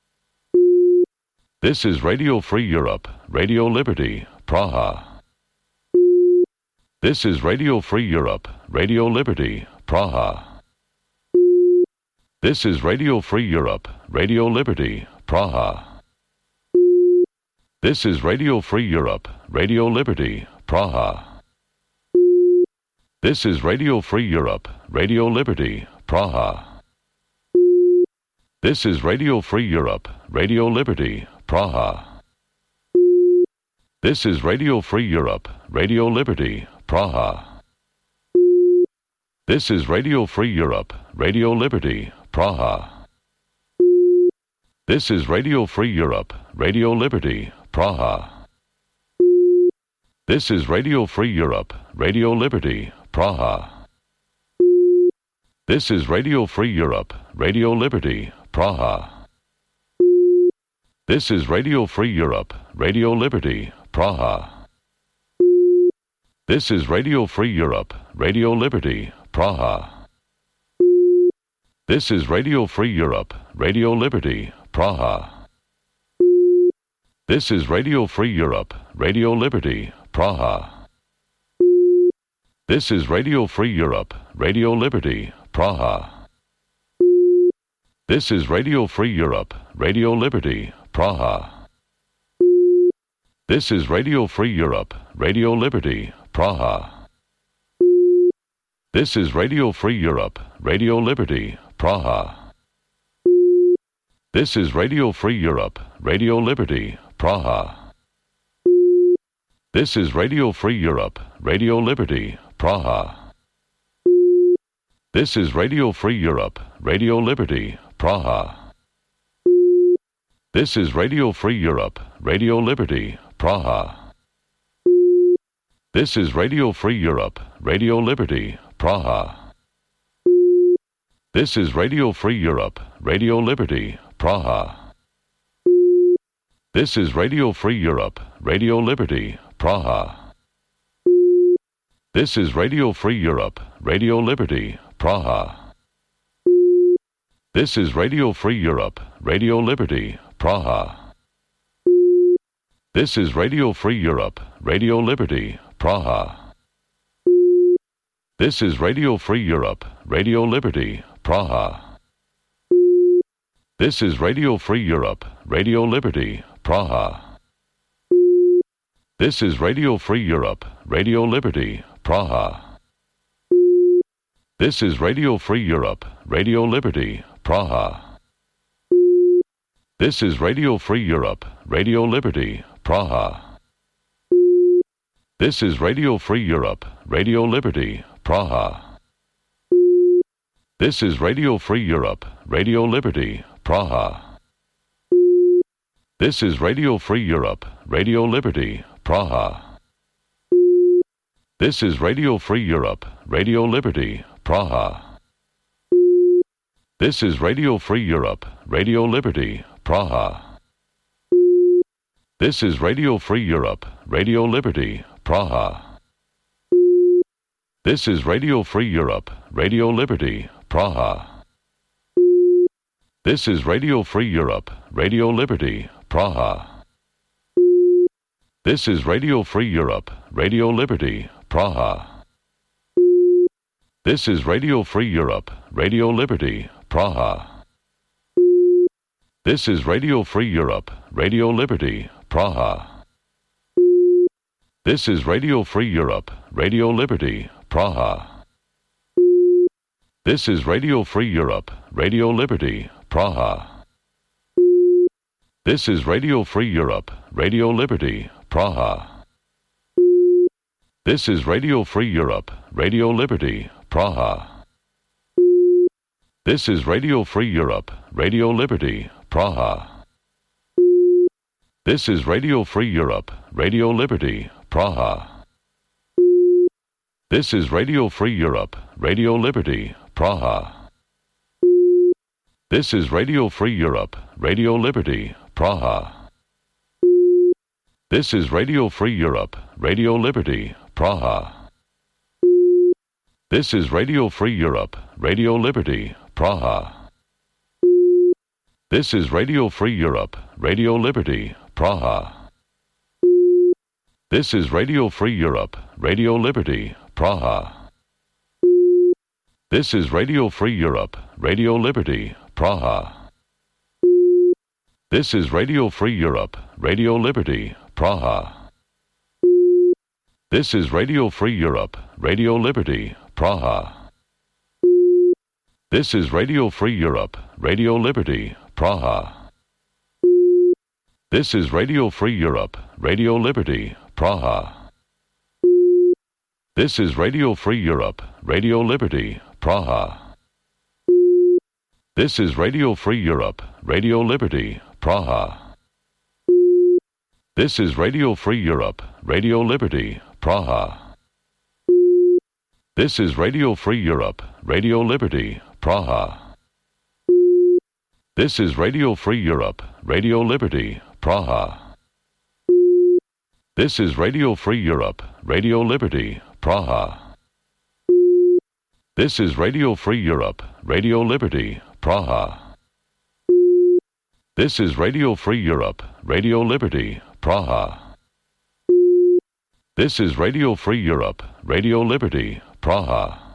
This is Radio Free Europe, Radio Liberty, Praha. This is Radio Free Europe, Radio Liberty, Praha. This is Radio Free Europe, Radio Liberty, Praha. This is Radio Free Europe, Radio Liberty, Praha. This is Radio Free Europe, Radio Liberty, Praha. This is Radio Free Europe, Radio Liberty, Praha. This is Radio Free Europe, Radio Liberty, Praha. This is Radio Free Europe, Radio Liberty, Praha. This is Radio Free Europe, Radio Liberty, Praha. This is Radio Free Europe, Radio Liberty, Praha. This is Radio Free Europe, Radio Liberty, Praha. This is Radio Free Europe, Radio Liberty, Praha. This is Radio Free Europe, Radio Liberty, Praha. This is Radio Free Europe, Radio Liberty, Praha. This is Radio Free Europe, Radio Liberty, Praha. This is Radio Free Europe, Radio Liberty, Praha. This is Radio Free Europe, Radio Liberty, Praha. This is Radio Free Europe, Radio Liberty, Praha. This is Radio Free Europe, Radio Liberty, Praha. This is Radio Free Europe, Radio Liberty, Praha. This is Radio Free Europe, Radio Liberty, Praha. This is Radio Free Europe, Radio Liberty, Praha. This is Radio Free Europe, Radio Liberty, Praha. This is Radio Free Europe, Radio Liberty, Praha. This is Radio Free Europe, Radio Liberty, Praha. This is Radio Free Europe, Radio Liberty, Praha. This is Radio Free Europe, Radio Liberty, Praha. This is Radio Free Europe, Radio Liberty, Praha. This is Radio Free Europe, Radio Liberty, Praha. This is Radio Free Europe, Radio Liberty, Praha. This is Radio Free Europe, Radio Liberty, Praha. This is Radio Free Europe, Radio Liberty, Praha. This is Radio Free Europe, Radio Liberty, Praha. This is Radio Free Europe, Radio Liberty, Praha. This is Radio Free Europe, Radio Liberty, Praha. This is Radio Free Europe, Radio Liberty, Praha. This is Radio Free Europe, Radio Liberty, Praha. This is Radio Free Europe, Radio Liberty, Praha. This is Radio Free Europe, Radio Liberty, Praha. This is Radio Free Europe, Radio Liberty, Praha. This is Radio Free Europe, Radio Liberty, Praha. This is Radio Free Europe, Radio Liberty, Praha. This is Radio Free Europe, Radio Liberty, Praha. This is Radio Free Europe, Radio Liberty, Praha. This is Radio Free Europe, Radio Liberty, Praha. This is Radio Free Europe, Radio Liberty, Praha. This is Radio Free Europe, Radio Liberty, Praha. This is Radio Free Europe, Radio Liberty, Praha. This is Radio Free Europe, Radio Liberty, Praha. This is Radio Free Europe, Radio Liberty, Praha. This is Radio Free Europe, Radio Liberty, Praha. This is Radio Free Europe, Radio Liberty, Praha. This is Radio Free Europe, Radio Liberty, Praha. This is Radio Free Europe, Radio Liberty, Praha. This is Radio Free Europe, Radio Liberty, Praha. This is Radio Free Europe, Radio Liberty, Praha. This is Radio Free Europe, Radio Liberty, Praha. This is Radio Free Europe, Radio Liberty, Praha. This is Radio Free Europe, Radio Liberty, Praha. This is Radio Free Europe, Radio Liberty, Praha. This is Radio Free Europe, Radio Liberty, Praha. This is Radio Free Europe, Radio Liberty, Praha. This is Radio Free Europe, Radio Liberty, Praha. This is Radio Free Europe, Radio Liberty, Praha. This is Radio Free Europe, Radio Liberty, Praha. This is Radio Free Europe, Radio Liberty, Praha. This is Radio Free Europe, Radio Liberty, Praha. This is Radio Free Europe, Radio Liberty, Praha. This is Radio Free Europe, Radio Liberty, Praha. This is Radio Free Europe, Radio Liberty, Praha. This is Radio Free Europe, Radio Liberty, Praha.